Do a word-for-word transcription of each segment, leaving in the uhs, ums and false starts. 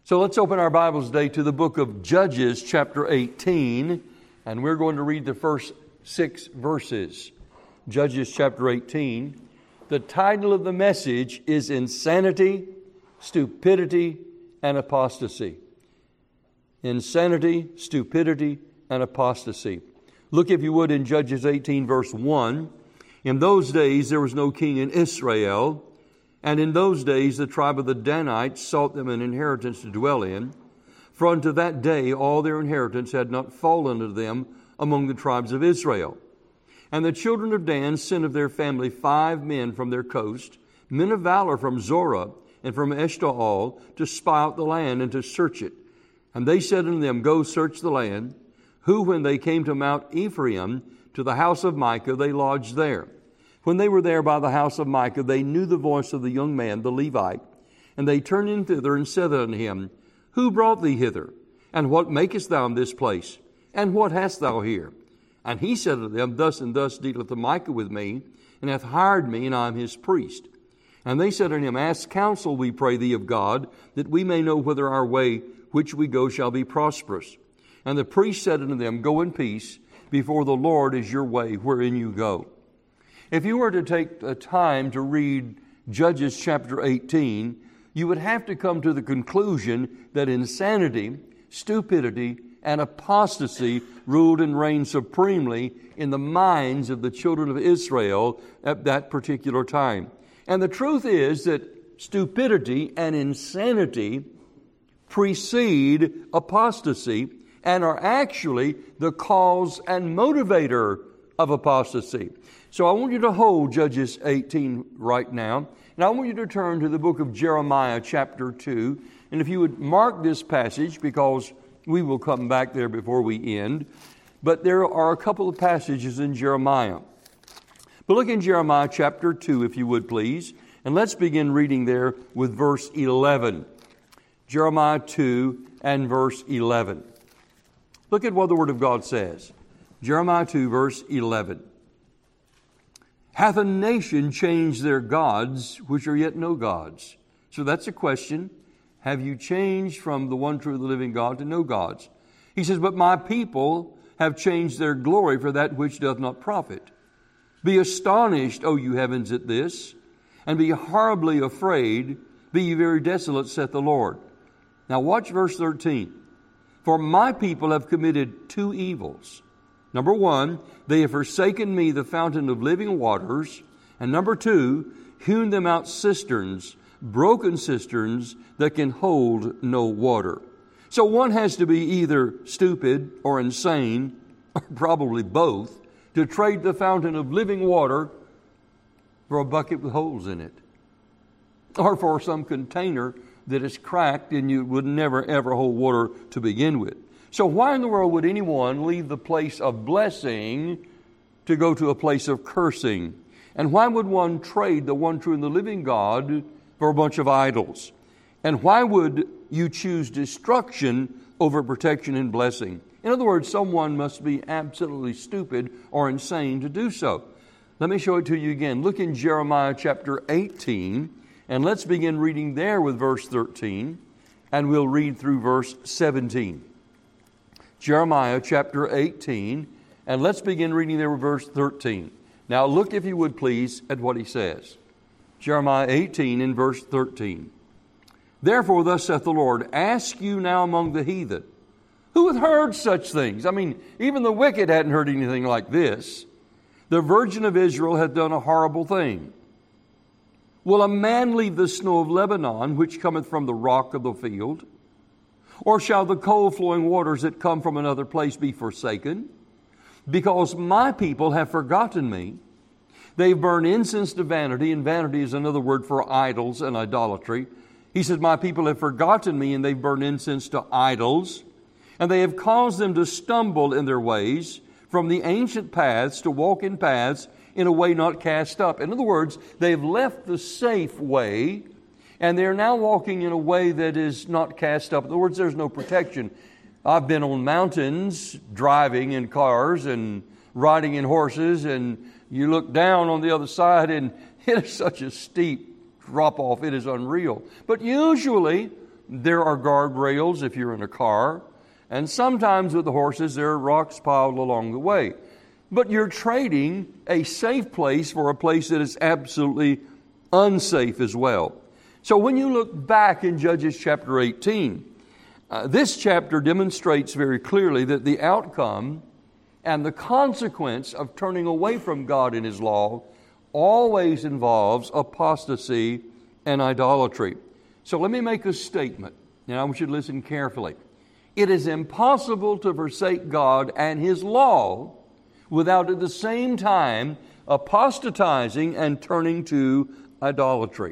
So let's open our Bibles today to the book of Judges, chapter eighteen, and we're going to read the first six verses. Judges, chapter eighteen. The title of the message is Insanity, Stupidity, and Apostasy. Insanity, Stupidity, and Apostasy. Look, if you would, in Judges eighteen, verse one. In those days there was no king in Israel, and in those days the tribe of the Danites sought them an inheritance to dwell in. For unto that day all their inheritance had not fallen to them among the tribes of Israel. And the children of Dan sent of their family five men from their coast, men of valor from Zorah and from Eshtaol, to spy out the land and to search it. And they said unto them, Go search the land. Who, when they came to Mount Ephraim, to the house of Micah, they lodged there. When they were there by the house of Micah, they knew the voice of the young man, the Levite. And they turned in thither and said unto him, Who brought thee hither? And what makest thou in this place? And what hast thou here? And he said unto them, Thus and thus dealeth Micah with me, and hath hired me, and I am his priest. And they said unto him, Ask counsel, we pray thee, of God, that we may know whether our way which we go shall be prosperous. And the priest said unto them, Go in peace, before the Lord is your way wherein you go. If you were to take the time to read Judges chapter eighteen, you would have to come to the conclusion that insanity, stupidity, and apostasy ruled and reigned supremely in the minds of the children of Israel at that particular time. And the truth is that stupidity and insanity precede apostasy and are actually the cause and motivator of apostasy. So I want you to hold Judges eighteen right now, and I want you to turn to the book of Jeremiah chapter two. And if you would mark this passage, because we will come back there before we end. But there are a couple of passages in Jeremiah. But look in Jeremiah chapter two, if you would please. And let's begin reading there with verse eleven. Jeremiah two and verse eleven. Look at what the Word of God says. Jeremiah two, verse eleven. Hath a nation changed their gods, which are yet no gods? So that's a question. Have you changed from the one true, the living God to no gods? He says, But my people have changed their glory for that which doth not profit. Be astonished, O you heavens, at this, and be horribly afraid. Be ye very desolate, saith the Lord. Now watch verse thirteen. For my people have committed two evils. Number one, they have forsaken me, the fountain of living waters. And number two, hewn them out cisterns, broken cisterns that can hold no water. So one has to be either stupid or insane, or probably both, to trade the fountain of living water for a bucket with holes in it, or for some container that is cracked and you would never ever hold water to begin with. So why in the world would anyone leave the place of blessing to go to a place of cursing? And why would one trade the one true and the living God for a bunch of idols? And why would you choose destruction over protection and blessing? In other words, someone must be absolutely stupid or insane to do so. Let me show it to you again. Look in Jeremiah chapter eighteen, and let's begin reading there with verse thirteen, and we'll read through verse seventeen. Jeremiah chapter eighteen, and let's begin reading there with verse thirteen. Now look, if you would please, at what he says. Jeremiah eighteen in verse thirteen. Therefore thus saith the Lord, Ask you now among the heathen, who hath heard such things? I mean, even the wicked hadn't heard anything like this. The virgin of Israel hath done a horrible thing. Will a man leave the snow of Lebanon, which cometh from the rock of the field? Or shall the cold flowing waters that come from another place be forsaken? Because my people have forgotten me. They've burned incense to vanity, and vanity is another word for idols and idolatry. He said, My people have forgotten me, and they've burned incense to idols. And they have caused them to stumble in their ways, from the ancient paths to walk in paths in a way not cast up. In other words, they've left the safe way, and they're now walking in a way that is not cast up. In other words, there's no protection. I've been on mountains, driving in cars and riding in horses, and you look down on the other side, and it is such a steep drop off. It is unreal. But usually, there are guardrails if you're in a car, and sometimes with the horses there are rocks piled along the way. But you're trading a safe place for a place that is absolutely unsafe as well. So when you look back in Judges chapter eighteen, uh, this chapter demonstrates very clearly that the outcome and the consequence of turning away from God and His law always involves apostasy and idolatry. So let me make a statement. Now I want you to listen carefully. It is impossible to forsake God and His law without at the same time apostatizing and turning to idolatry.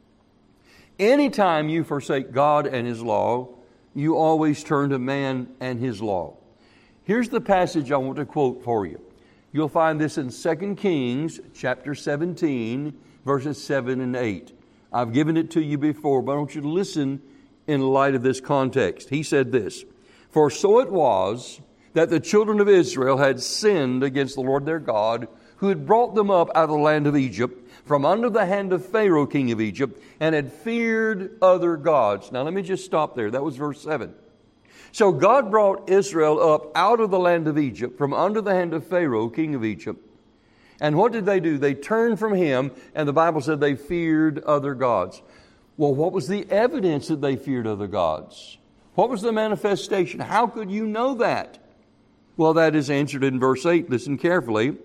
Anytime you forsake God and His law, you always turn to man and his law. Here's the passage I want to quote for you. You'll find this in Second Kings chapter seventeen, verses seven and eight. I've given it to you before, but I want you to listen in light of this context. He said this, "For so it was that the children of Israel had sinned against the Lord their God, who had brought them up out of the land of Egypt, from under the hand of Pharaoh, king of Egypt, and had feared other gods." Now let me just stop there. That was verse seven. So God brought Israel up out of the land of Egypt, from under the hand of Pharaoh, king of Egypt. And what did they do? They turned from Him, and the Bible said they feared other gods. Well, what was the evidence that they feared other gods? What was the manifestation? How could you know that? Well, that is answered in verse eight. Listen carefully.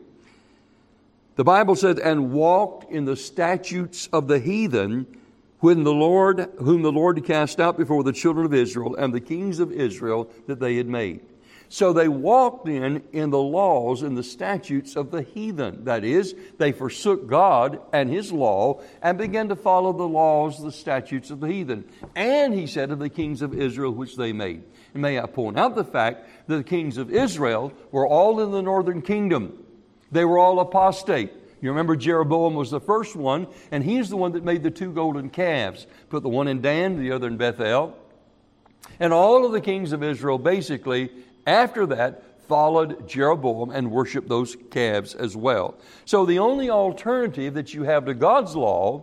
The Bible said, "And walked in the statutes of the heathen, when the Lord, whom the Lord cast out before the children of Israel and the kings of Israel that they had made." So they walked in in the laws and the statutes of the heathen. That is, they forsook God and His law and began to follow the laws, the statutes of the heathen. And He said of the kings of Israel which they made. And may I point out the fact that the kings of Israel were all in the northern kingdom. They were all apostate. You remember Jeroboam was the first one, and he's the one that made the two golden calves. Put the one in Dan, the other in Bethel. And all of the kings of Israel basically, after that, followed Jeroboam and worshiped those calves as well. So the only alternative that you have to God's law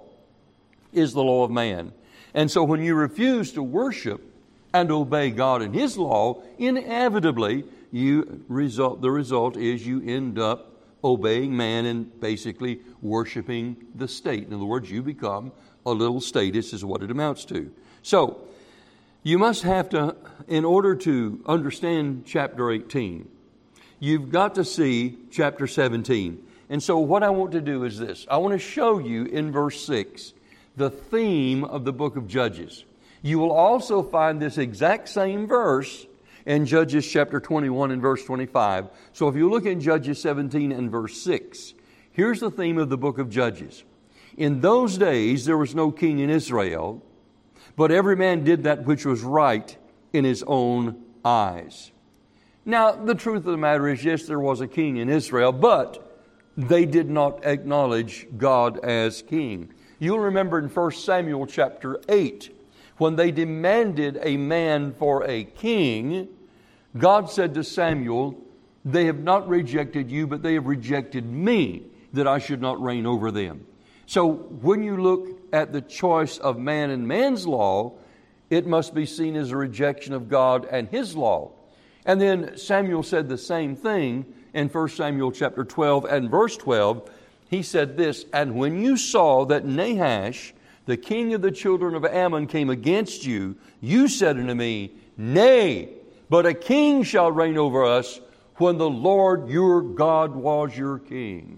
is the law of man. And so when you refuse to worship and obey God and His law, inevitably you result, the result is you end up obeying man and basically worshiping the state. In other words, you become a little statist is what it amounts to. So, you must have to, in order to understand chapter eighteen, you've got to see chapter seventeen. And so what I want to do is this. I want to show you in verse six the theme of the book of Judges. You will also find this exact same verse in Judges chapter twenty-one and verse twenty-five. So if you look in Judges seventeen and verse six, here's the theme of the book of Judges. "In those days there was no king in Israel, but every man did that which was right in his own eyes." Now, the truth of the matter is, yes, there was a king in Israel, but they did not acknowledge God as king. You'll remember in First Samuel chapter eight, when they demanded a man for a king, God said to Samuel, "They have not rejected you, but they have rejected me, that I should not reign over them." So when you look at the choice of man and man's law, it must be seen as a rejection of God and His law. And then Samuel said the same thing in First Samuel chapter twelve and verse twelve. He said this, "And when you saw that Nahash, the king of the children of Ammon, came against you, you said unto me, Nay, but a king shall reign over us, when the Lord your God was your king."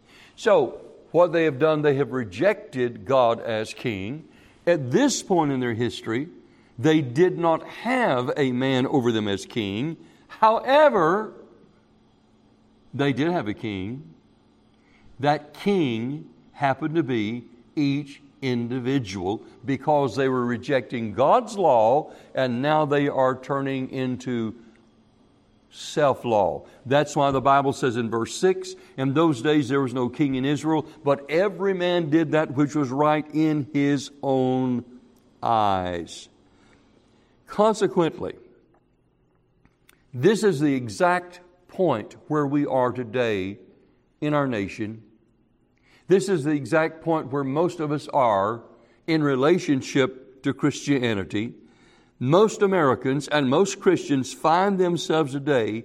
So, what they have done, they have rejected God as king. At this point in their history, they did not have a man over them as king. However, they did have a king. That king happened to be each individual, because they were rejecting God's law and now they are turning into self-law. That's why the Bible says in verse six, "In those days there was no king in Israel, but every man did that which was right in his own eyes." Consequently, this is the exact point where we are today in our nation. This is the exact point where most of us are in relationship to Christianity. most Americans and most Christians find themselves today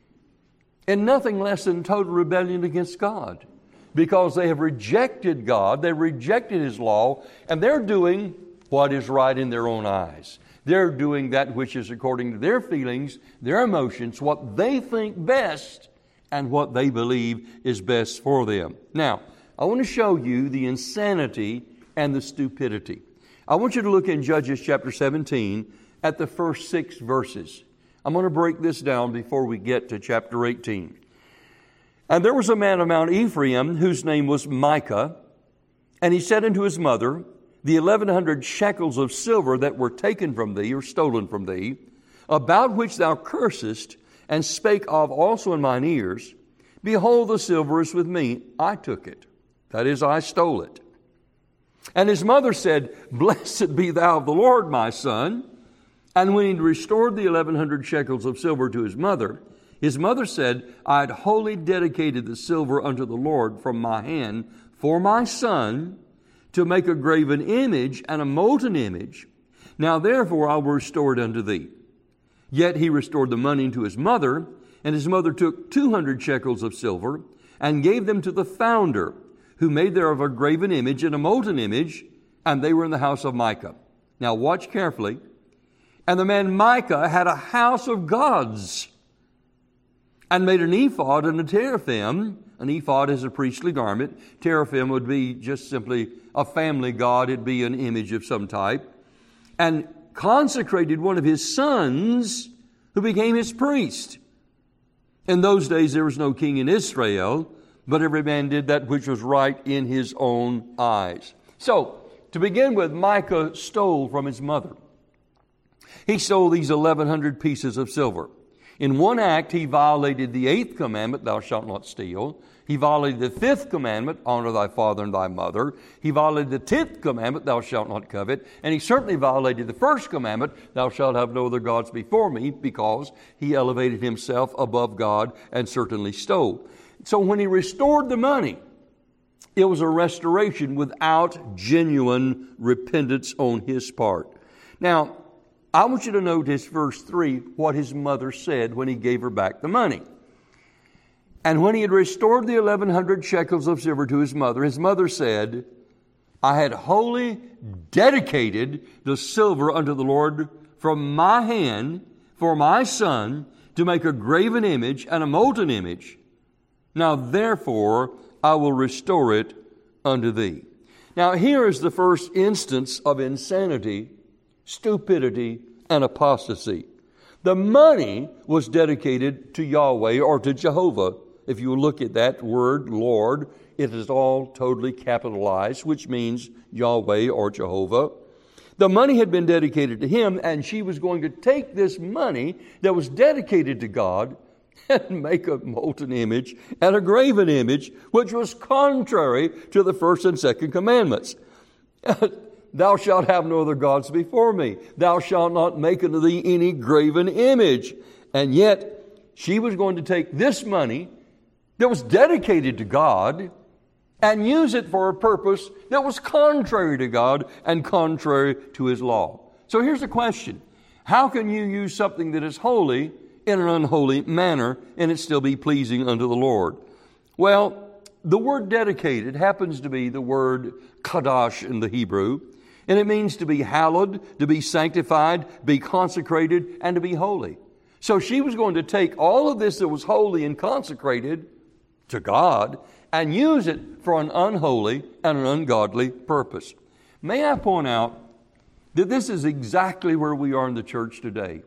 in nothing less than total rebellion against God, because they have rejected God, they've rejected His law, and they're doing what is right in their own eyes. They're doing that which is according to their feelings, their emotions, what they think best, and what they believe is best for them. Now, I want to show you the insanity and the stupidity. I want you to look in Judges chapter seventeen at the first six verses. I'm going to break this down before we get to chapter eighteen. And there was a man of Mount Ephraim whose name was Micah, and he said unto his mother, the eleven hundred shekels of silver that were taken from thee, or stolen from thee, about which thou cursest, and spake of also in mine ears, behold, the silver is with me, I took it. That is, I stole it. And his mother said, blessed be thou of the Lord, my son. And when he restored the eleven hundred shekels of silver to his mother, his mother said, I had wholly dedicated the silver unto the Lord from my hand for my son, to make a graven image and a molten image. Now therefore I will restore it unto thee. Yet he restored the money to his mother, and his mother took two hundred shekels of silver, and gave them to the founder, who made thereof a graven image and a molten image, and they were in the house of Micah. Now watch carefully. And the man Micah had a house of gods, and made an ephod and a teraphim. An ephod is a priestly garment. Teraphim would be just simply a family god. It'd be an image of some type. And consecrated one of his sons, who became his priest. In those days there was no king in Israel, but every man did that which was right in his own eyes. So, to begin with, Micah stole from his mother. He stole these eleven hundred pieces of silver. In one act, he violated the eighth commandment, thou shalt not steal. He violated the fifth commandment, honor thy father and thy mother. He violated the tenth commandment, thou shalt not covet. And he certainly violated the first commandment, thou shalt have no other gods before me, because he elevated himself above God and certainly stole. So when he restored the money, it was a restoration without genuine repentance on his part. Now, I want you to notice verse three, what his mother said when he gave her back the money. And when he had restored the eleven hundred shekels of silver to his mother, his mother said, I had wholly dedicated the silver unto the Lord from my hand for my son, to make a graven image and a molten image. Now therefore I will restore it unto thee. Now here is the first instance of insanity, stupidity, and apostasy. The money was dedicated to Yahweh or to Jehovah. If you look at that word, Lord, it is all totally capitalized, which means Yahweh or Jehovah. The money had been dedicated to him, and she was going to take this money that was dedicated to God and make a molten image and a graven image, which was contrary to the first and second commandments. Thou shalt have no other gods before me. Thou shalt not make unto thee any graven image. And yet, she was going to take this money that was dedicated to God and use it for a purpose that was contrary to God and contrary to His law. So here's the question. How can you use something that is holy in an unholy manner and it still be pleasing unto the Lord? Well, the word dedicated happens to be the word kadosh in the Hebrew, and it means to be hallowed, to be sanctified, be consecrated, and to be holy. So she was going to take all of this that was holy and consecrated to God and use it for an unholy and an ungodly purpose. May I point out that this is exactly where we are in the church today.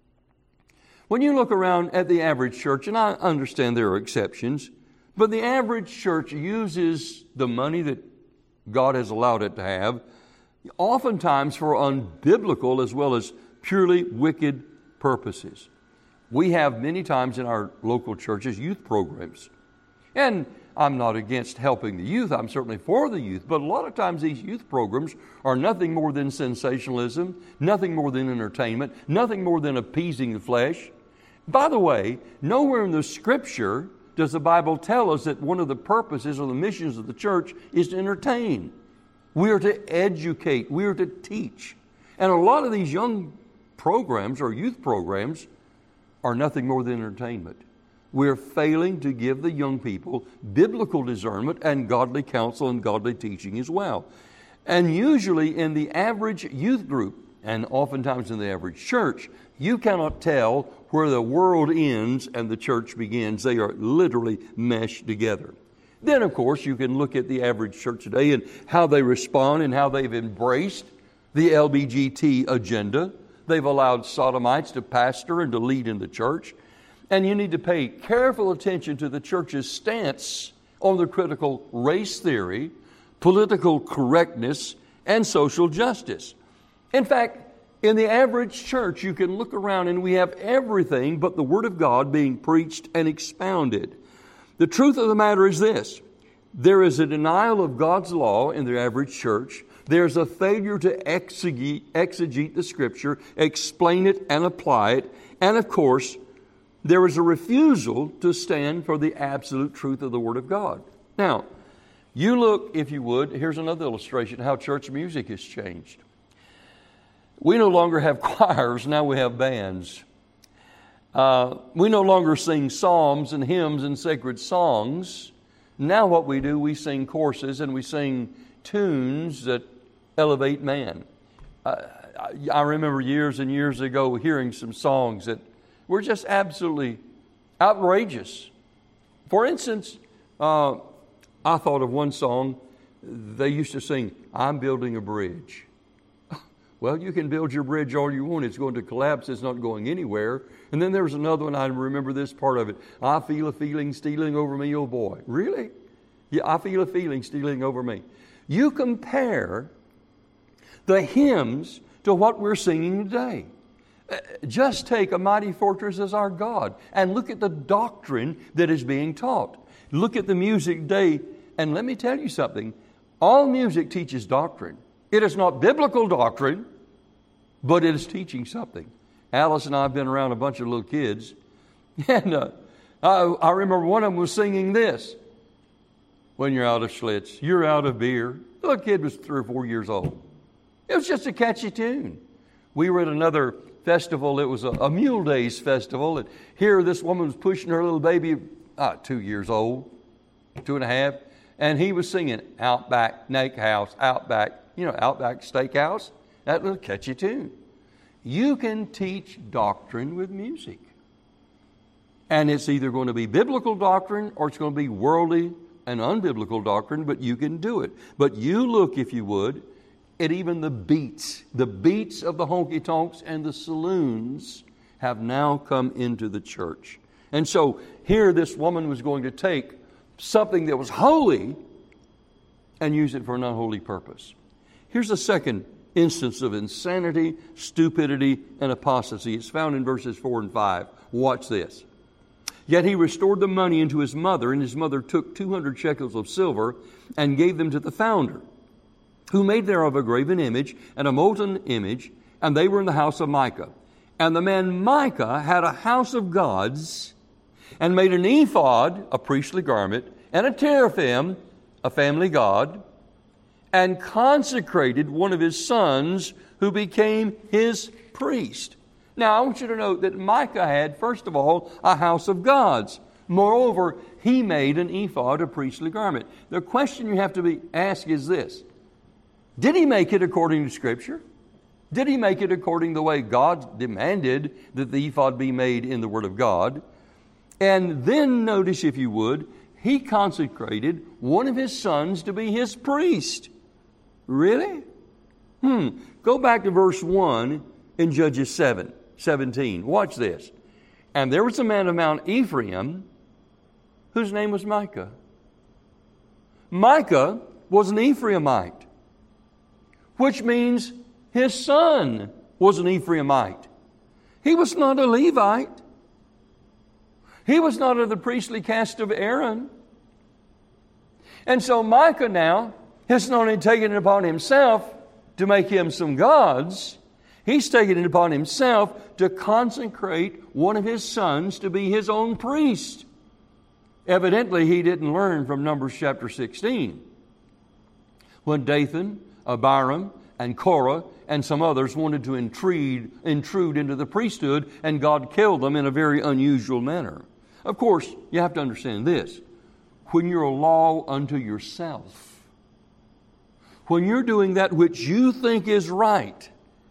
When you look around at the average church, and I understand there are exceptions, but the average church uses the money that God has allowed it to have oftentimes for unbiblical as well as purely wicked purposes. We have many times in our local churches youth programs. And I'm not against helping the youth. I'm certainly for the youth. But a lot of times these youth programs are nothing more than sensationalism, nothing more than entertainment, nothing more than appeasing the flesh. By the way, nowhere in the Scripture does the Bible tell us that one of the purposes or the missions of the church is to entertain. We are to educate. We are to teach. And a lot of these young programs or youth programs are nothing more than entertainment. We're failing to give the young people biblical discernment and godly counsel and godly teaching as well. And usually in the average youth group, and oftentimes in the average church, you cannot tell where the world ends and the church begins. They are literally meshed together. Then, of course, you can look at the average church today and how they respond and how they've embraced the L B G T agenda. They've allowed sodomites to pastor and to lead in the church. And you need to pay careful attention to the church's stance on the critical race theory, political correctness, and social justice. In fact, in the average church, you can look around and we have everything but the Word of God being preached and expounded. The truth of the matter is this: there is a denial of God's law in the average church. There's a failure to exegete, exegete the Scripture, explain it and apply it. And of course, there is a refusal to stand for the absolute truth of the Word of God. Now, you look, if you would, here's another illustration of how church music has changed. We no longer have choirs, now we have bands. Uh, we no longer sing psalms and hymns and sacred songs. Now what we do, we sing courses and we sing tunes that elevate man. Uh, I remember years and years ago hearing some songs that were just absolutely outrageous. For instance, uh, I thought of one song. They used to sing, "I'm building a bridge." Well, you can build your bridge all you want. It's going to collapse. It's not going anywhere. And then there was another one. I remember this part of it. "I feel a feeling stealing over me, oh boy." Really? Yeah, I feel a feeling stealing over me. You compare the hymns to what we're singing today. Just take "A Mighty Fortress Is Our God" and look at the doctrine that is being taught. Look at the music today, and let me tell you something. All music teaches doctrine. It is not biblical doctrine, but it is teaching something. Alice and I have been around a bunch of little kids, and uh, I, I remember one of them was singing this: "When you're out of Schlitz, you're out of beer." The little kid was three or four years old. It was just a catchy tune. We were at another festival. It was a, a Mule Days festival, and here this woman was pushing her little baby, uh, two years old, two and a half, and he was singing "Outback Steakhouse," Outback, you know, Outback Steakhouse, that little catchy tune. You can teach doctrine with music. And it's either going to be biblical doctrine or it's going to be worldly and unbiblical doctrine, but you can do it. But you look, if you would, at even the beats. The beats of the honky-tonks and the saloons have now come into the church. And so here this woman was going to take something that was holy and use it for an unholy purpose. Here's a second instance of insanity, stupidity, and apostasy. It's found in verses four and five. Watch this. "Yet he restored the money into his mother, and his mother took two hundred shekels of silver and gave them to the founder, who made thereof a graven image and a molten image, and they were in the house of Micah. And the man Micah had a house of gods, and made an ephod, a priestly garment, and a teraphim, a family god, and consecrated one of his sons, who became his priest." Now, I want you to note that Micah had, first of all, a house of gods. Moreover, he made an ephod, a priestly garment. The question you have to be asked is this: did he make it according to Scripture? Did he make it according to the way God demanded that the ephod be made in the Word of God? And then notice, if you would, he consecrated one of his sons to be his priest. Really? Hmm. Go back to verse one in Judges seven, seventeen. Watch this. "And there was a man of Mount Ephraim whose name was Micah." Micah was an Ephraimite, which means his son was an Ephraimite. He was not a Levite. He was not of the priestly caste of Aaron. And so Micah now has not only taken it upon himself to make him some gods, he's taken it upon himself to consecrate one of his sons to be his own priest. Evidently, he didn't learn from Numbers chapter sixteen, when Dathan, Abiram, and Korah and some others wanted to intrude, intrude into the priesthood, and God killed them in a very unusual manner. Of course, you have to understand this. When you're a law unto yourself, when you're doing that which you think is right,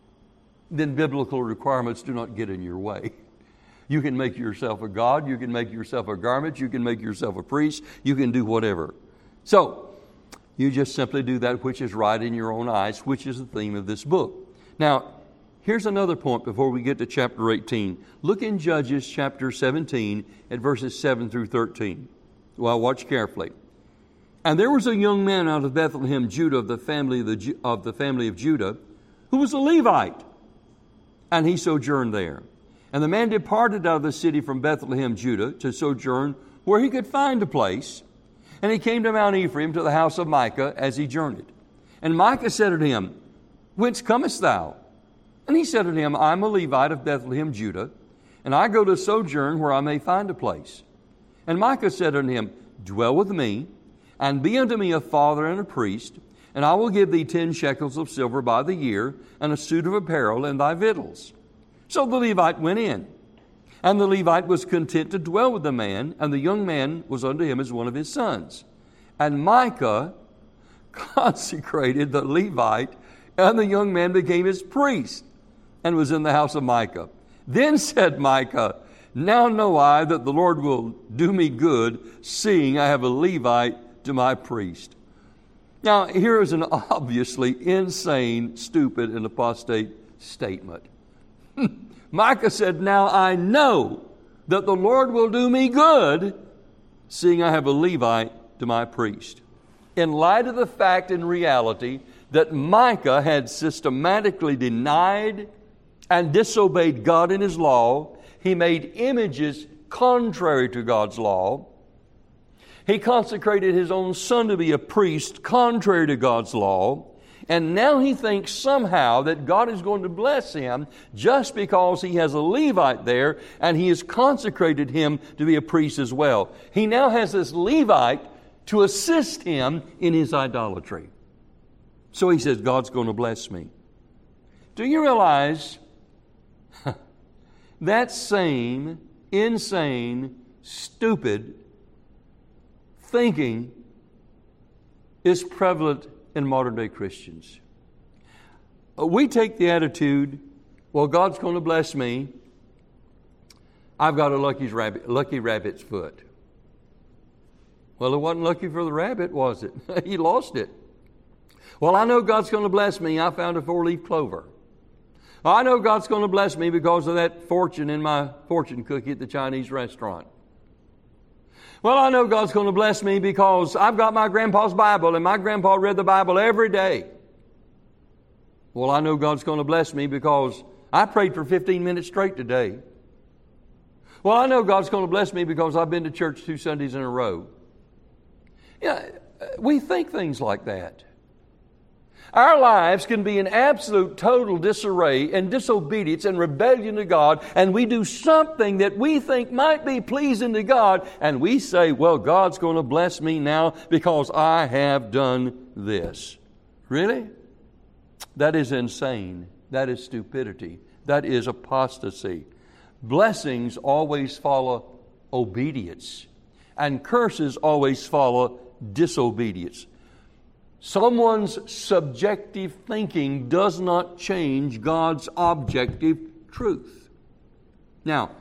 then biblical requirements do not get in your way. You can make yourself a god, you can make yourself a garment, you can make yourself a priest, you can do whatever. So, you just simply do that which is right in your own eyes, which is the theme of this book. Now, here's another point before we get to chapter eighteen. Look in Judges chapter seventeen at verses seven through thirteen. Well, watch carefully. And there was a young man out of Bethlehem, Judah, of the family of, the, of the family of Judah, who was a Levite, and he sojourned there. And the man departed out of the city from Bethlehem, Judah, to sojourn where he could find a place. And he came to Mount Ephraim, to the house of Micah, as he journeyed. And Micah said unto him, Whence comest thou? And he said unto him, I am a Levite of Bethlehem, Judah, and I go to sojourn where I may find a place. And Micah said unto him, Dwell with me, and be unto me a father and a priest, and I will give thee ten shekels of silver by the year, and a suit of apparel, and thy victuals. So the Levite went in. And the Levite was content to dwell with the man, and the young man was unto him as one of his sons. And Micah consecrated the Levite, and the young man became his priest, and was in the house of Micah. Then said Micah, Now know I that the Lord will do me good, seeing I have a Levite to my priest. Now, here is an obviously insane, stupid, and apostate statement. Micah said, Now I know that the Lord will do me good, seeing I have a Levite to my priest. In light of the fact and reality that Micah had systematically denied and disobeyed God in His law, he made images contrary to God's law. He consecrated his own son to be a priest contrary to God's law. And now he thinks somehow that God is going to bless him just because he has a Levite there and he has consecrated him to be a priest as well. He now has this Levite to assist him in his idolatry. So he says, God's going to bless me. Do you realize that same insane, stupid thinking is prevalent in modern day Christians? We take the attitude, well, God's going to bless me. I've got a lucky rabbit, lucky rabbit's foot. Well, it wasn't lucky for the rabbit, was it? He lost it. Well, I know God's going to bless me. I found a four-leaf clover. I know God's going to bless me because of that fortune in my fortune cookie at the Chinese restaurant. Well, I know God's going to bless me because I've got my grandpa's Bible and my grandpa read the Bible every day. Well, I know God's going to bless me because I prayed for fifteen minutes straight today. Well, I know God's going to bless me because I've been to church two Sundays in a row. Yeah, we think things like that. Our lives can be in absolute total disarray and disobedience and rebellion to God, and we do something that we think might be pleasing to God, and we say, well, God's going to bless me now because I have done this. Really? That is insane. That is stupidity. That is apostasy. Blessings always follow obedience, and curses always follow disobedience. Someone's subjective thinking does not change God's objective truth. Now,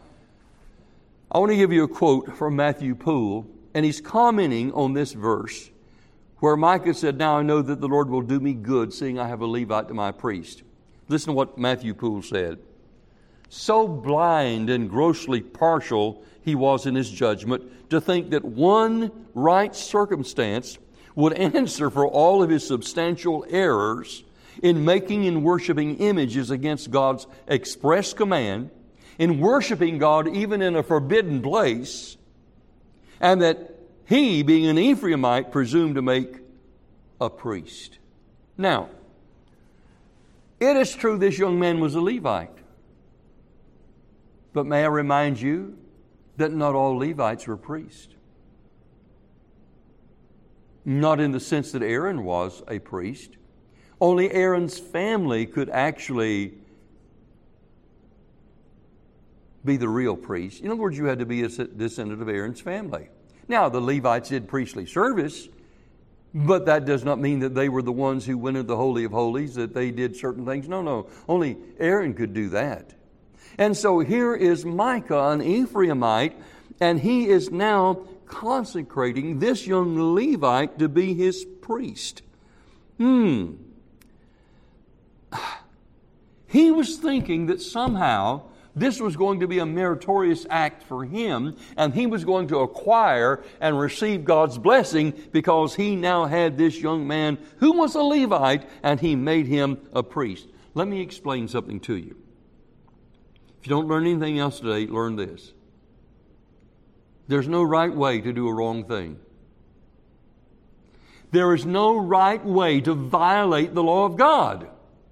I want to give you a quote from Matthew Poole, and he's commenting on this verse where Micah said, Now I know that the Lord will do me good, seeing I have a Levite to my priest. Listen to what Matthew Poole said. So blind and grossly partial he was in his judgment to think that one right circumstance would answer for all of his substantial errors in making and worshiping images against God's express command, in worshiping God even in a forbidden place, and that he, being an Ephraimite, presumed to make a priest. Now, it is true this young man was a Levite. But may I remind you that not all Levites were priests. Not in the sense that Aaron was a priest. Only Aaron's family could actually be the real priest. In other words, you had to be a descendant of Aaron's family. Now, the Levites did priestly service, but that does not mean that they were the ones who went into the Holy of Holies, that they did certain things. No, no. Only Aaron could do that. And so here is Micah, an Ephraimite, and he is now consecrating this young Levite to be his priest. Hmm. He was thinking that somehow this was going to be a meritorious act for him, and he was going to acquire and receive God's blessing because he now had this young man who was a Levite, and he made him a priest. Let me explain something to you. If you don't learn anything else today, learn this. There's no right way to do a wrong thing. There is no right way to violate the law of God.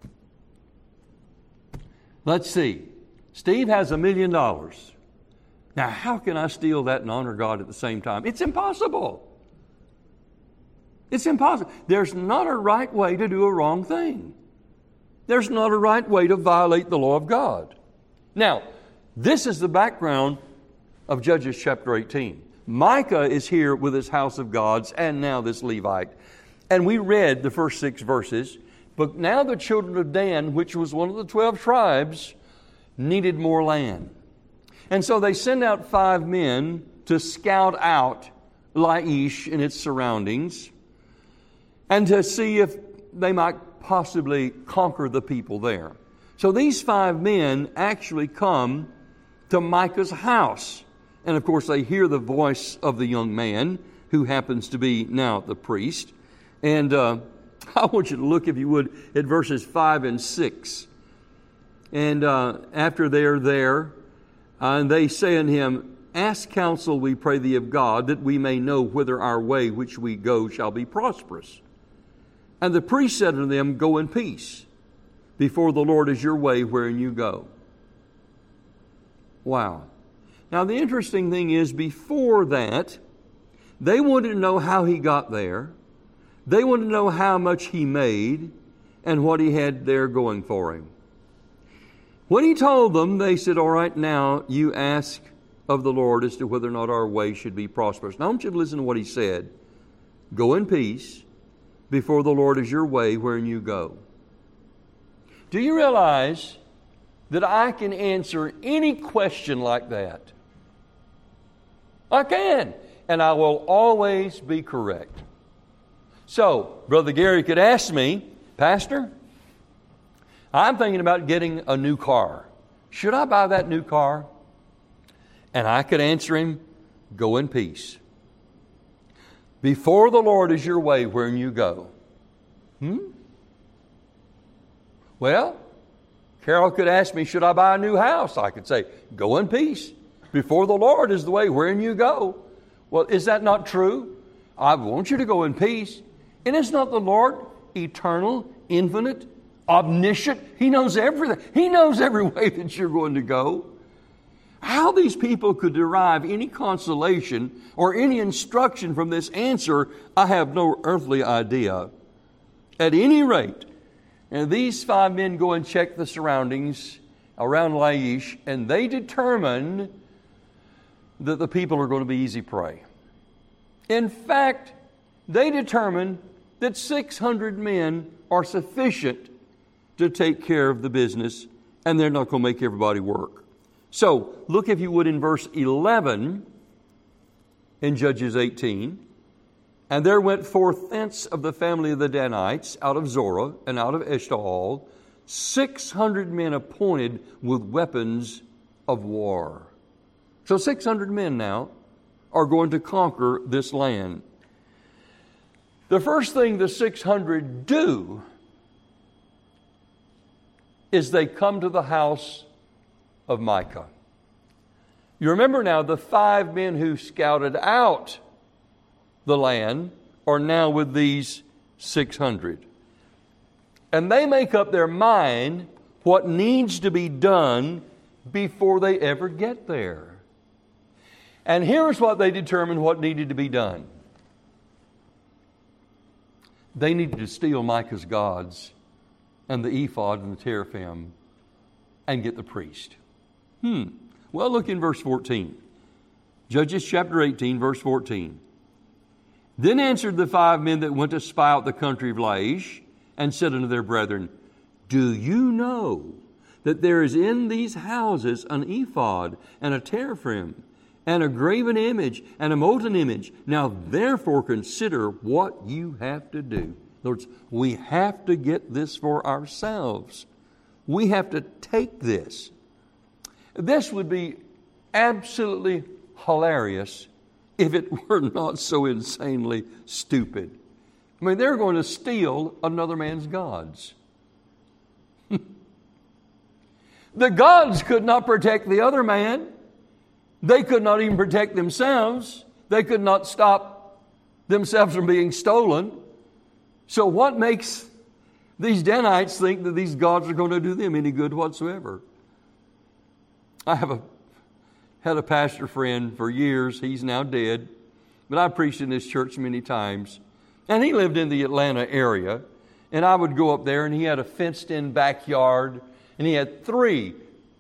Let's see. Steve has a million dollars. Now, how can I steal that and honor God at the same time? It's impossible. It's impossible. There's not a right way to do a wrong thing. There's not a right way to violate the law of God. Now, this is the background of Judges chapter eighteen. Micah is here with his house of gods and now this Levite. And we read the first six verses. But now the children of Dan, which was one of the twelve tribes, needed more land. And so they send out five men to scout out Laish and its surroundings and to see if they might possibly conquer the people there. So these five men actually come to Micah's house. And of course they hear the voice of the young man who happens to be now the priest. And uh, I want you to look, if you would, at verses five and six. And uh, after they're there, uh, and they say unto him, Ask counsel, we pray thee, of God, that we may know whither our way which we go shall be prosperous. And the priest said unto them, Go in peace. Before the Lord is your way wherein you go. Wow. Now the interesting thing is, before that, they wanted to know how he got there. They wanted to know how much he made and what he had there going for him. When he told them, they said, All right, now you ask of the Lord as to whether or not our way should be prosperous. Now I want you to listen to what he said. Go in peace. Before the Lord is your way wherein you go. Do you realize that I can answer any question like that? I can. And I will always be correct. So, Brother Gary could ask me, Pastor, I'm thinking about getting a new car. Should I buy that new car? And I could answer him, Go in peace. Before the Lord is your way wherein you go. Hmm? Well, Carol could ask me, should I buy a new house? I could say, Go in peace. Before the Lord is the way wherein you go. Well, is that not true? I want you to go in peace. And is not the Lord eternal, infinite, omniscient? He knows everything. He knows every way that you're going to go. How these people could derive any consolation or any instruction from this answer, I have no earthly idea. At any rate, and these five men go and check the surroundings around Laish, and they determine that the people are going to be easy prey. In fact, they determine that six hundred men are sufficient to take care of the business, and they're not going to make everybody work. So, look if you would in verse eleven in Judges eighteen. And there went forth thence of the family of the Danites, out of Zorah and out of Eshtaol, six hundred men appointed with weapons of war. So six hundred men now are going to conquer this land. The first thing the six hundred do is they come to the house of Micah. You remember now, the five men who scouted out the land are now with these six hundred. And they make up their mind what needs to be done before they ever get there. And here's what they determined what needed to be done. They needed to steal Micah's gods and the ephod and the teraphim and get the priest. Hmm. Well, look in verse fourteen. Judges chapter eighteen, verse fourteen. Then answered the five men that went to spy out the country of Laish, and said unto their brethren, Do you know that there is in these houses an ephod and a teraphim and a graven image and a molten image? Now therefore consider what you have to do. In other words, we have to get this for ourselves. We have to take this. This would be absolutely hilarious if it were not so insanely stupid. I mean, they're going to steal another man's gods. The gods could not protect the other man. They could not even protect themselves. They could not stop themselves from being stolen. So what makes these Danites think that these gods are going to do them any good whatsoever? I have a had a pastor friend for years. He's now dead, but I preached in this church many times. And he lived in the Atlanta area. And I would go up there, and he had a fenced-in backyard. And he had three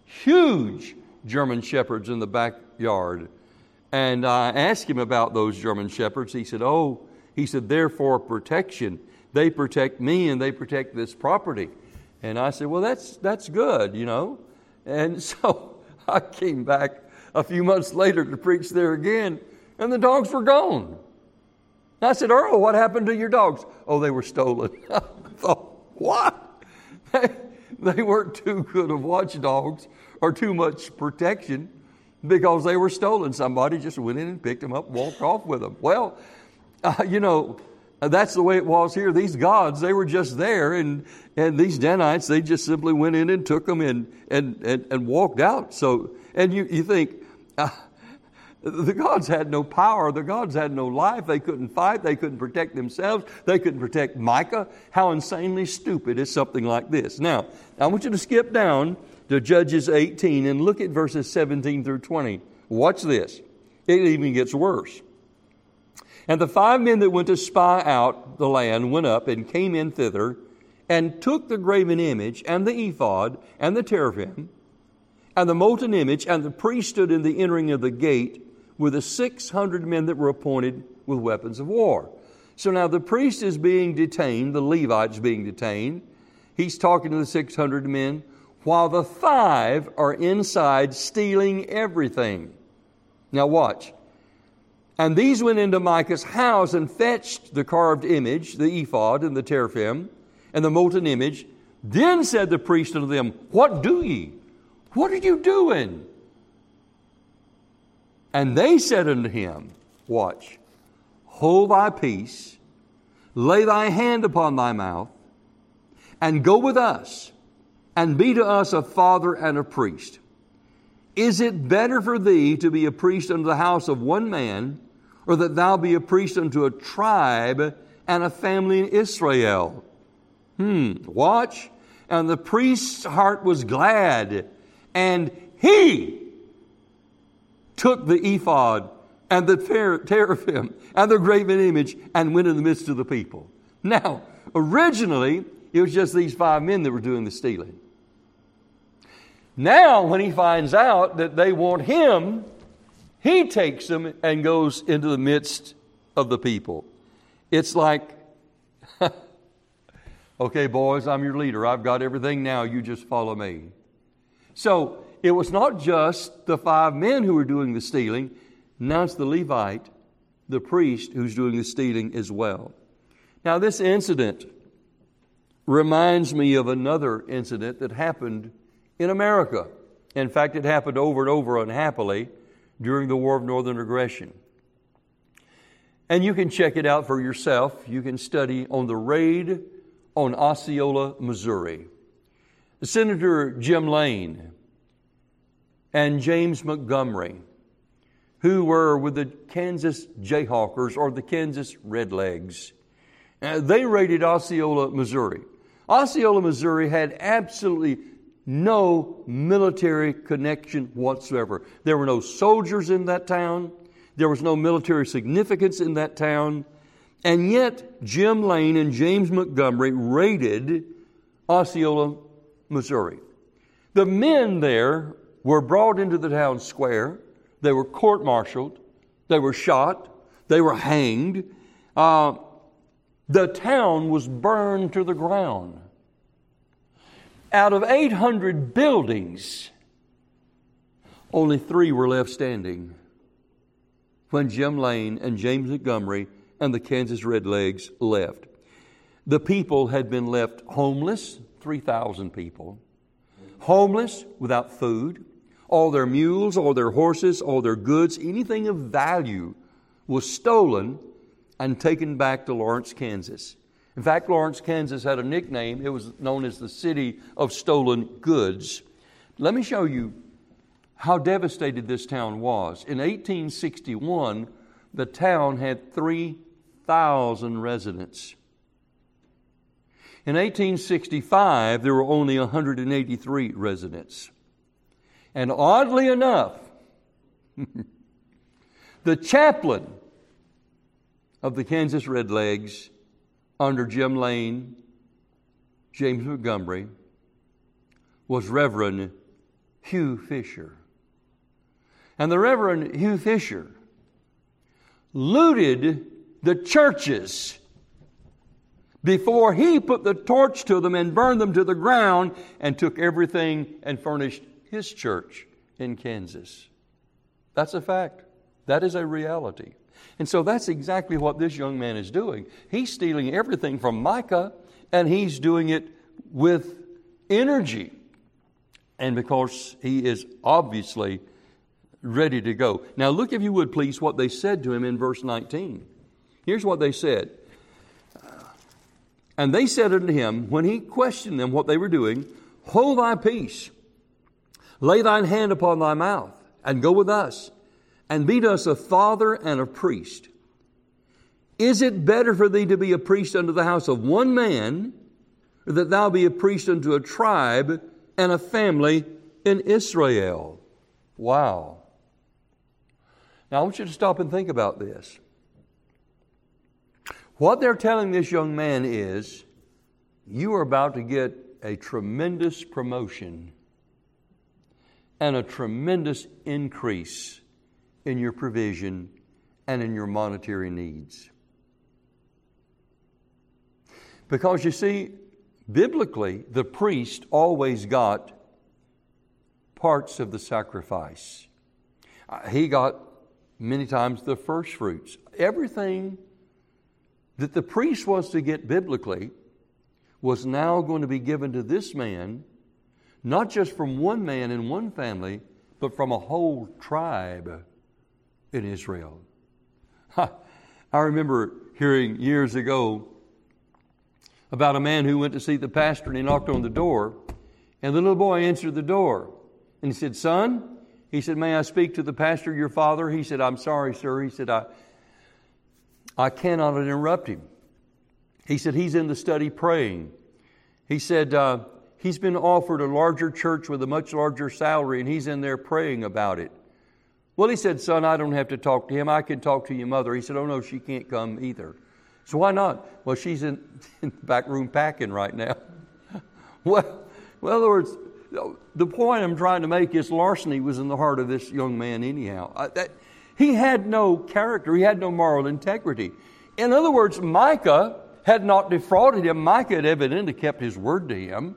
huge German shepherds in the backyard. And I asked him about those German shepherds. He said, oh, he said, they're for protection. They protect me, and they protect this property. And I said, well, that's that's good, you know. And so I came back a few months later to preach there again, and the dogs were gone. I said, Earl, what happened to your dogs? Oh, they were stolen. I thought, what? They, they weren't too good of watchdogs or too much protection because they were stolen. Somebody just went in and picked them up, walked off with them. Well, uh, you know, that's the way it was here. These gods, they were just there, and, and these Danites, they just simply went in and took them and, and, and, and walked out. So, and you, you think, uh, the gods had no power. The gods had no life. They couldn't fight. They couldn't protect themselves. They couldn't protect Micah. How insanely stupid is something like this? Now, I want you to skip down to Judges eighteen and look at verses seventeen through twenty. Watch this. It even gets worse. And the five men that went to spy out the land went up and came in thither and took the graven image and the ephod and the teraphim and the molten image, and the priest stood in the entering of the gate with the six hundred men that were appointed with weapons of war. So now the priest is being detained, the Levites being detained. He's talking to the six hundred men, while the five are inside stealing everything. Now watch. And these went into Micah's house and fetched the carved image, the ephod and the teraphim, and the molten image. Then said the priest unto them, What do ye? What are you doing? And they said unto him, watch, hold thy peace, lay thy hand upon thy mouth, and go with us, and be to us a father and a priest. Is it better for thee to be a priest unto the house of one man, or that thou be a priest unto a tribe and a family in Israel? Hmm, watch. And the priest's heart was glad, and he took the ephod and the ter- teraphim and the graven image and went in the midst of the people. Now, originally, it was just these five men that were doing the stealing. Now, when he finds out that they want him, he takes them and goes into the midst of the people. It's like, okay, boys, I'm your leader. I've got everything now. You just follow me. So, it was not just the five men who were doing the stealing. Now it's the Levite, the priest, who's doing the stealing as well. Now this incident reminds me of another incident that happened in America. In fact, it happened over and over unhappily during the War of Northern Aggression. And you can check it out for yourself. You can study on the raid on Osceola, Missouri. Senator Jim Lane and James Montgomery, who were with the Kansas Jayhawkers or the Kansas Redlegs. Uh, they raided Osceola, Missouri. Osceola, Missouri had absolutely no military connection whatsoever. There were no soldiers in that town. There was no military significance in that town. And yet, Jim Lane and James Montgomery raided Osceola, Missouri. The men there were brought into the town square. They were court-martialed. They were shot. They were hanged. Uh, the town was burned to the ground. Out of eight hundred buildings, only three were left standing when Jim Lane and James Montgomery and the Kansas Redlegs left. The people had been left homeless, three thousand people, homeless, without food. All their mules, all their horses, all their goods, anything of value was stolen and taken back to Lawrence, Kansas. In fact, Lawrence, Kansas had a nickname. It was known as the city of stolen goods. Let me show you how devastated this town was. In eighteen sixty-one, the town had three thousand residents. In eighteen sixty-five, there were only one hundred eighty-three residents. And oddly enough, the chaplain of the Kansas Redlegs under Jim Lane, James Montgomery, was Reverend Hugh Fisher. And the Reverend Hugh Fisher looted the churches before he put the torch to them and burned them to the ground and took everything and furnished his church in Kansas. That's a fact. That is a reality. And so that's exactly what this young man is doing. He's stealing everything from Micah, and he's doing it with energy. And because he is obviously ready to go. Now look, if you would please, what they said to him in verse nineteen. Here's what they said. And they said unto him, when he questioned them what they were doing, hold thy peace, lay thine hand upon thy mouth, and go with us, and be to us a father and a priest. Is it better for thee to be a priest unto the house of one man, or that thou be a priest unto a tribe and a family in Israel? Wow. Now I want you to stop and think about this. What they're telling this young man is, you are about to get a tremendous promotion and a tremendous increase in your provision and in your monetary needs. Because you see, biblically, the priest always got parts of the sacrifice. He got many times the first fruits. Everything that the priest was to get biblically was now going to be given to this man, not just from one man in one family, but from a whole tribe in Israel. I remember hearing years ago about a man who went to see the pastor, and he knocked on the door, and the little boy answered the door. And he said, son, he said, may I speak to the pastor, your father? He said, I'm sorry, sir. He said, I, I cannot interrupt him. He said, he's in the study praying. He said, uh, he's been offered a larger church with a much larger salary, and he's in there praying about it. Well, he said, son, I don't have to talk to him. I can talk to your mother. He said, oh, no, she can't come either. So why not? Well, she's in, in the back room packing right now. well, well, in other words, the point I'm trying to make is larceny was in the heart of this young man anyhow. I, that, he had no character. He had no moral integrity. In other words, Micah had not defrauded him. Micah had evidently kept his word to him.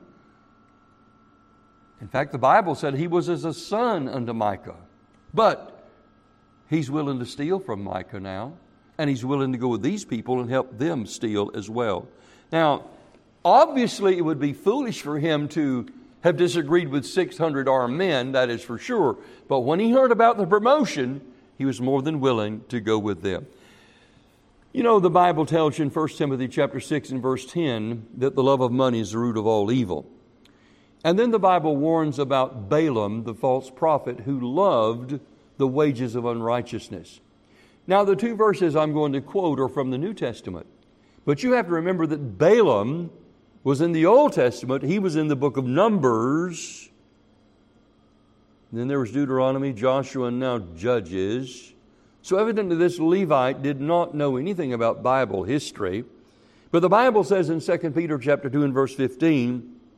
In fact, the Bible said he was as a son unto Micah. But he's willing to steal from Micah now. And he's willing to go with these people and help them steal as well. Now, obviously it would be foolish for him to have disagreed with six hundred armed men, that is for sure. But when he heard about the promotion, he was more than willing to go with them. You know, the Bible tells you in First Timothy chapter six and verse ten that the love of money is the root of all evil. And then the Bible warns about Balaam, the false prophet, who loved the wages of unrighteousness. Now, the two verses I'm going to quote are from the New Testament. But you have to remember that Balaam was in the Old Testament. He was in the book of Numbers. And then there was Deuteronomy, Joshua, and now Judges. So evidently this Levite did not know anything about Bible history. But the Bible says in Second Peter chapter two and verse fifteen,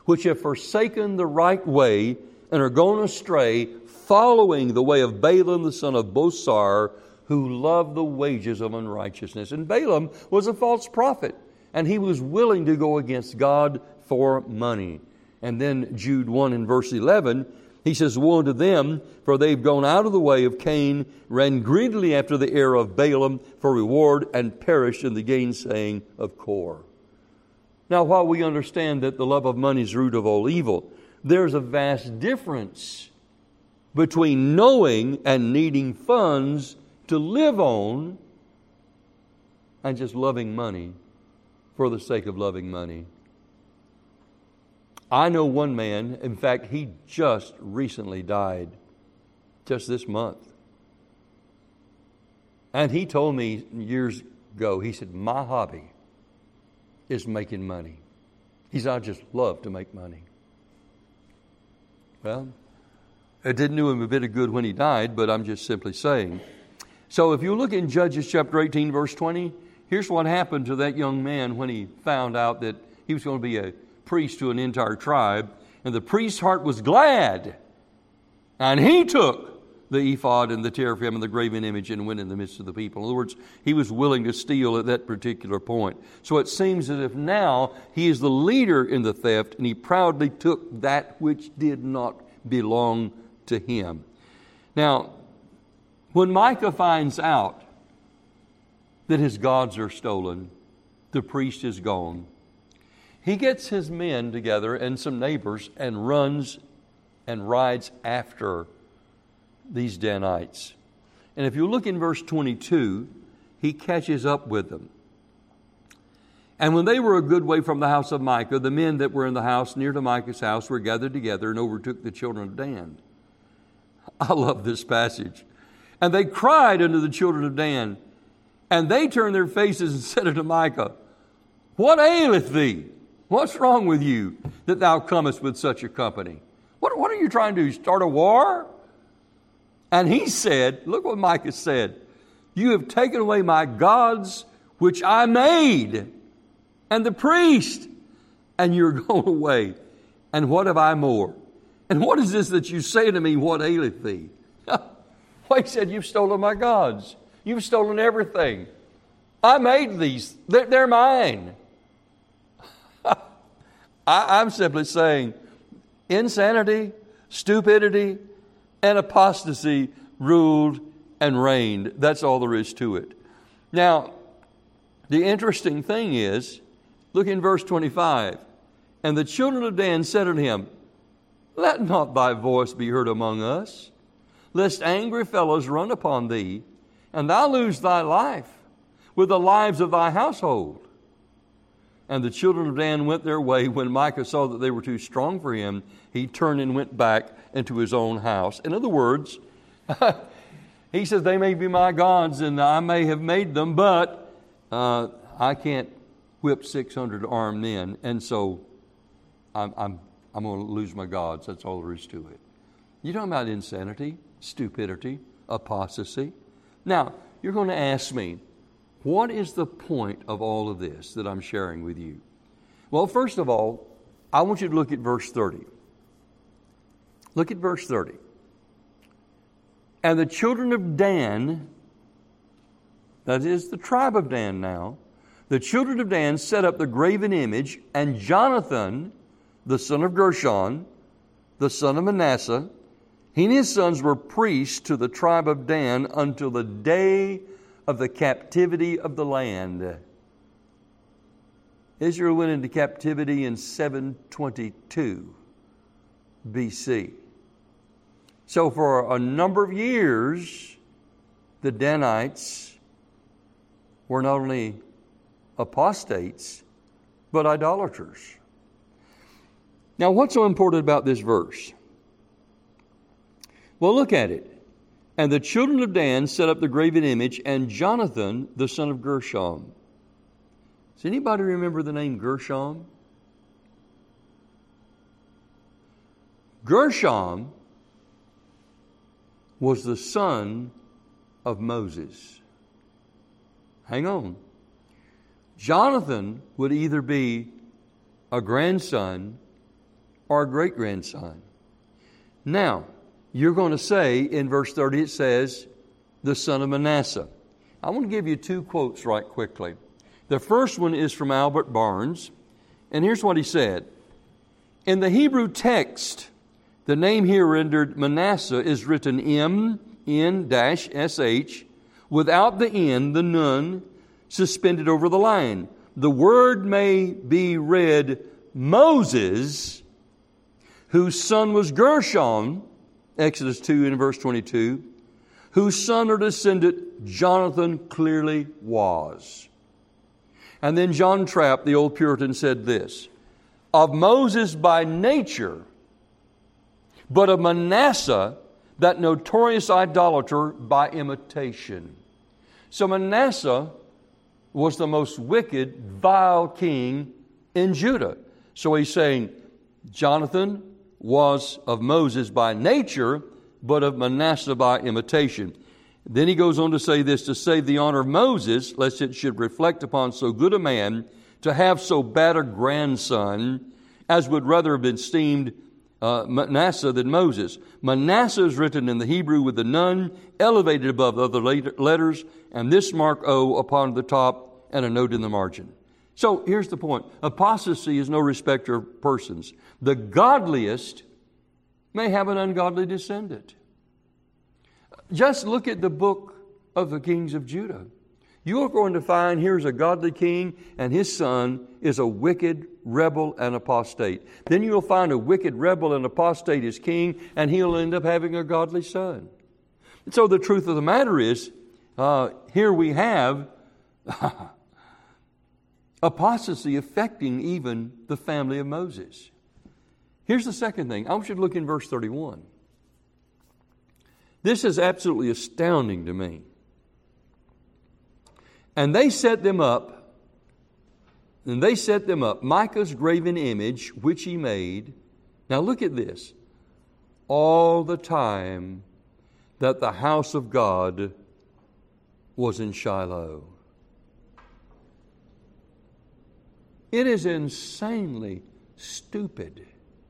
which have forsaken the right way and are gone astray, following the way of Balaam the son of Bosor, who loved the wages of unrighteousness. And Balaam was a false prophet, and he was willing to go against God for money. And then Jude one in verse eleven, he says, woe unto them, for they've gone out of the way of Cain, ran greedily after the error of Balaam for reward, and perished in the gainsaying of Kor. Now, while we understand that the love of money is the root of all evil, there's a vast difference between knowing and needing funds to live on and just loving money for the sake of loving money. I know one man, in fact, he just recently died, just this month. And he told me years ago, he said, my hobby is making money. He said, I just love to make money. Well, it didn't do him a bit of good when he died, but I'm just simply saying. So if you look in Judges chapter eighteen, verse twenty, here's what happened to that young man when he found out that he was going to be a priest to an entire tribe. And the priest's heart was glad. And he took the ephod and the teraphim and the graven image and went in the midst of the people. In other words, he was willing to steal at that particular point. So it seems as if now he is the leader in the theft, and he proudly took that which did not belong to him. Now, when Micah finds out that his gods are stolen, the priest is gone, he gets his men together and some neighbors and runs and rides after these Danites. And if you look in verse twenty-two, he catches up with them. And when they were a good way from the house of Micah, the men that were in the house near to Micah's house were gathered together and overtook the children of Dan. I love this passage. And they cried unto the children of Dan, and they turned their faces and said unto Micah, what aileth thee? What's wrong with you that thou comest with such a company? What, what are you trying to do? Start a war? And he said, look what Micah said, you have taken away my gods which I made, and the priest, and you're going away. And what have I more? And what is this that you say to me, what aileth thee? Well, he said, you've stolen my gods. You've stolen everything. I made these. They're, they're mine. I, I'm simply saying insanity, stupidity, and apostasy ruled and reigned. That's all there is to it. Now, the interesting thing is, look in verse twenty-five. And the children of Dan said unto him, let not thy voice be heard among us, lest angry fellows run upon thee, and thou lose thy life with the lives of thy household. And the children of Dan went their way. When Micah saw that they were too strong for him, he turned and went back into his own house. In other words, he says, they may be my gods and I may have made them, but uh, I can't whip six hundred armed men. And so I'm, I'm, I'm going to lose my gods. That's all there is to it. You're talking about insanity, stupidity, apostasy. Now, you're going to ask me, what is the point of all of this that I'm sharing with you? Well, first of all, I want you to look at verse thirty. Look at verse thirty. And the children of Dan, that is the tribe of Dan now, the children of Dan set up the graven image, and Jonathan, the son of Gershon, the son of Manasseh, he and his sons were priests to the tribe of Dan until the day of the captivity of the land. Israel went into captivity in seven twenty-two B C. So for a number of years, the Danites were not only apostates, but idolaters. Now, what's so important about this verse? Well, look at it. And the children of Dan set up the graven image, and Jonathan, the son of Gershom. Does anybody remember the name Gershom? Gershom was the son of Moses. Hang on. Jonathan would either be a grandson or a great-grandson. Now, you're going to say in verse thirty, it says, the son of Manasseh. I want to give you two quotes right quickly. The first one is from Albert Barnes, and here's what he said. In the Hebrew text, the name here rendered Manasseh is written M N S H, without the N, the nun, suspended over the line. The word may be read Moses, whose son was Gershon, Exodus two and verse twenty-two, whose son or descendant Jonathan clearly was. And then John Trapp, the old Puritan, said this, of Moses by nature, but of Manasseh, that notorious idolater, by imitation. So Manasseh was the most wicked, vile king in Judah. So he's saying Jonathan was of Moses by nature, but of Manasseh by imitation. Then he goes on to say this, to save the honor of Moses, lest it should reflect upon so good a man, to have so bad a grandson, as would rather have been esteemed uh, Manasseh than Moses. Manasseh is written in the Hebrew with the nun elevated above other letters, and this mark O upon the top and a note in the margin. So here's the point. Apostasy is no respecter of persons. The godliest may have an ungodly descendant. Just look at the book of the kings of Judah. You are going to find here's a godly king and his son is a wicked rebel and apostate. Then you'll find a wicked rebel and apostate is king, and he'll end up having a godly son. And so the truth of the matter is, uh, here we have apostasy affecting even the family of Moses. Here's the second thing. I want you to look in verse thirty-one. This is absolutely astounding to me. And they set them up, and they set them up, Micah's graven image, which he made. Now look at this. All the time that the house of God was in Shiloh. It is insanely stupid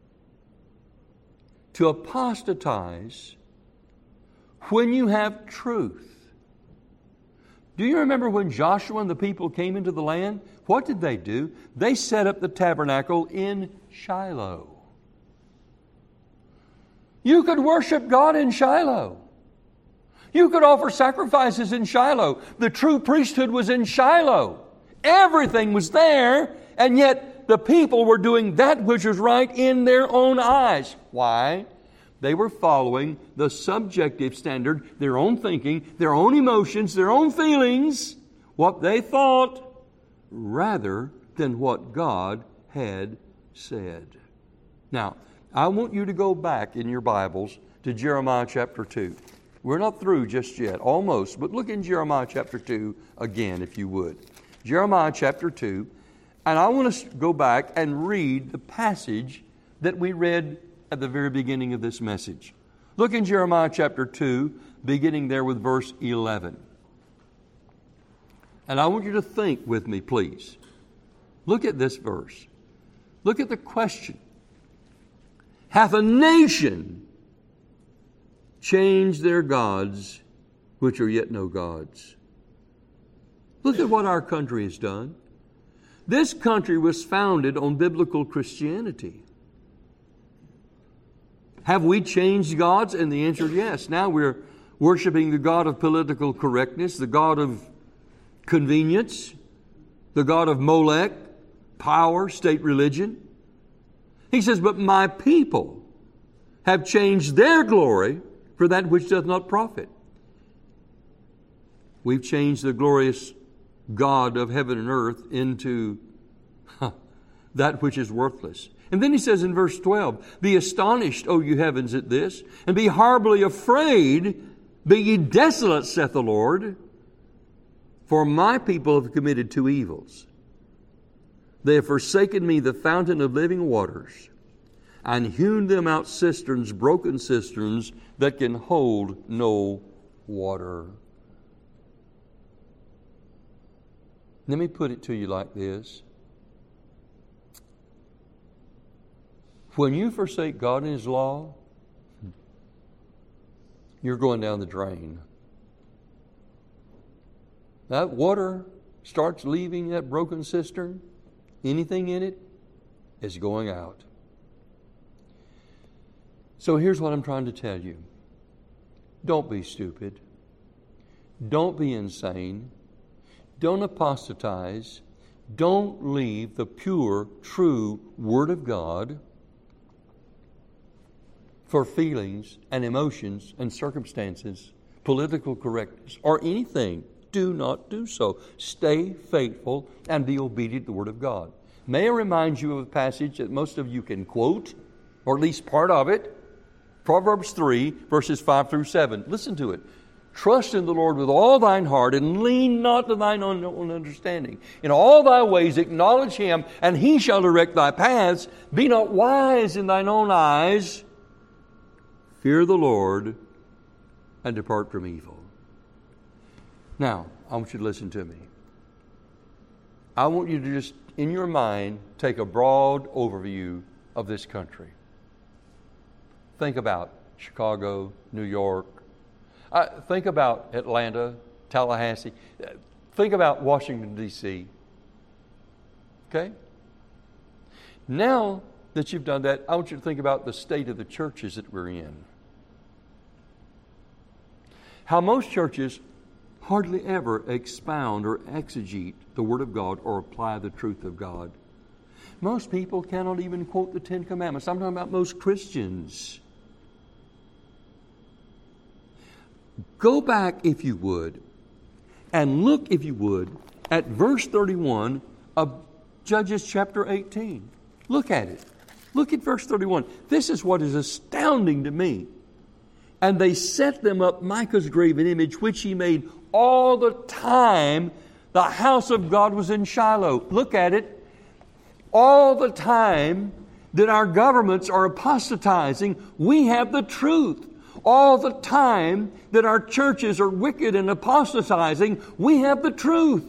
to apostatize when you have truth. Do you remember when Joshua and the people came into the land? What did they do? They set up the tabernacle in Shiloh. You could worship God in Shiloh. You could offer sacrifices in Shiloh. The true priesthood was in Shiloh. Everything was there, and yet the people were doing that which was right in their own eyes. Why? They were following the subjective standard, their own thinking, their own emotions, their own feelings, what they thought, rather than what God had said. Now, I want you to go back in your Bibles to Jeremiah chapter two. We're not through just yet, almost, but look in Jeremiah chapter two again, if you would. Jeremiah chapter two, and I want to go back and read the passage that we read at the very beginning of this message. Look in Jeremiah chapter two, beginning there with verse eleven. And I want you to think with me, please. Look at this verse. Look at the question. Hath a nation changed their gods, which are yet no gods? Look at what our country has done. This country was founded on biblical Christianity. Have we changed gods? And the answer is yes. Now we're worshiping the God of political correctness, the God of convenience, the God of Molech, power, state religion. He says, but my people have changed their glory for that which doth not profit. We've changed the glorious God of heaven and earth into huh, that which is worthless. And then he says in verse twelve, be astonished, O you heavens, at this, and be horribly afraid, be ye desolate, saith the Lord, for my people have committed two evils. They have forsaken me, the fountain of living waters, and hewn them out cisterns, broken cisterns, that can hold no water. Let me put it to you like this. When you forsake God and His law, you're going down the drain. That water starts leaving that broken cistern, anything in it is going out. So here's what I'm trying to tell you. Don't be stupid. Don't be insane. Don't apostatize. Don't leave the pure, true Word of God for feelings and emotions and circumstances, political correctness, or anything. Do not do so. Stay faithful and be obedient to the Word of God. May I remind you of a passage that most of you can quote, or at least part of it. Proverbs three, verses five through seven. Listen to it. Trust in the Lord with all thine heart, and lean not to thine own understanding. In all thy ways acknowledge Him, and He shall direct thy paths. Be not wise in thine own eyes. Fear the Lord, and depart from evil. Now, I want you to listen to me. I want you to just, in your mind, take a broad overview of this country. Think about Chicago, New York. Uh, think about Atlanta, Tallahassee. Think about Washington, D C Okay? Now that you've done that, I want you to think about the state of the churches that we're in. How most churches hardly ever expound or exegete the Word of God or apply the truth of God. Most people cannot even quote the Ten Commandments. I'm talking about most Christians. Go back, if you would, and look, if you would, at verse thirty-one of Judges chapter eighteen. Look at it. Look at verse thirty-one. This is what is astounding to me. And they set them up Micah's graven image, which he made all the time the house of God was in Shiloh. Look at it. All the time that our governments are apostatizing, we have the truth. All the time that our churches are wicked and apostatizing, we have the truth.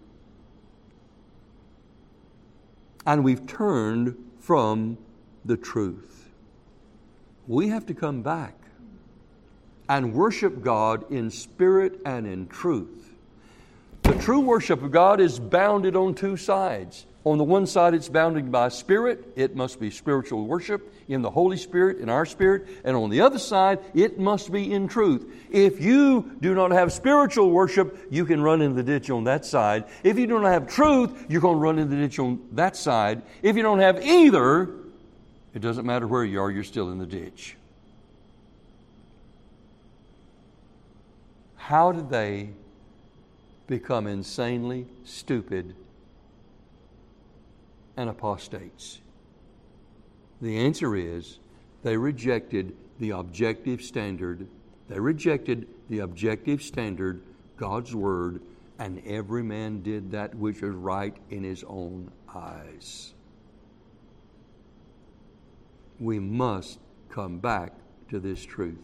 And we've turned from the truth. We have to come back and worship God in spirit and in truth. The true worship of God is bounded on two sides. On the one side, it's bounded by spirit. It must be spiritual worship in the Holy Spirit, in our spirit. And on the other side, it must be in truth. If you do not have spiritual worship, you can run in the ditch on that side. If you don't have truth, you're going to run in the ditch on that side. If you don't have either, it doesn't matter where you are, you're still in the ditch. How did they become insanely stupid and apostates? The answer is they rejected the objective standard. They rejected the objective standard, God's Word, and every man did that which is right in his own eyes. We must come back to this truth.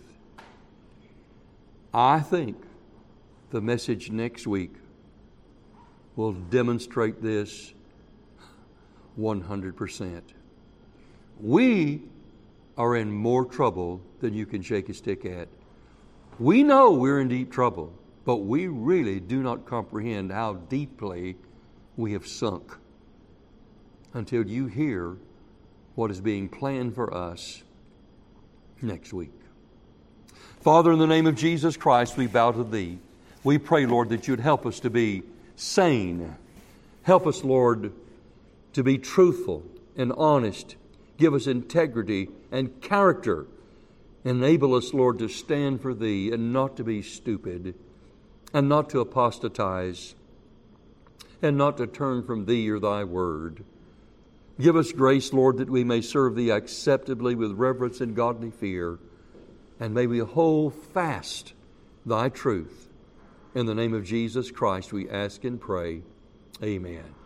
I think the message next week will demonstrate this one hundred percent. We are in more trouble than you can shake a stick at. We know we're in deep trouble, but we really do not comprehend how deeply we have sunk until you hear what is being planned for us next week. Father, in the name of Jesus Christ, we bow to Thee. We pray, Lord, that You'd help us to be sane. Help us, Lord, to be truthful and honest. Give us integrity and character. Enable us, Lord, to stand for Thee and not to be stupid and not to apostatize and not to turn from Thee or Thy Word. Give us grace, Lord, that we may serve Thee acceptably with reverence and godly fear, and may we hold fast Thy truth. In the name of Jesus Christ we ask and pray. Amen.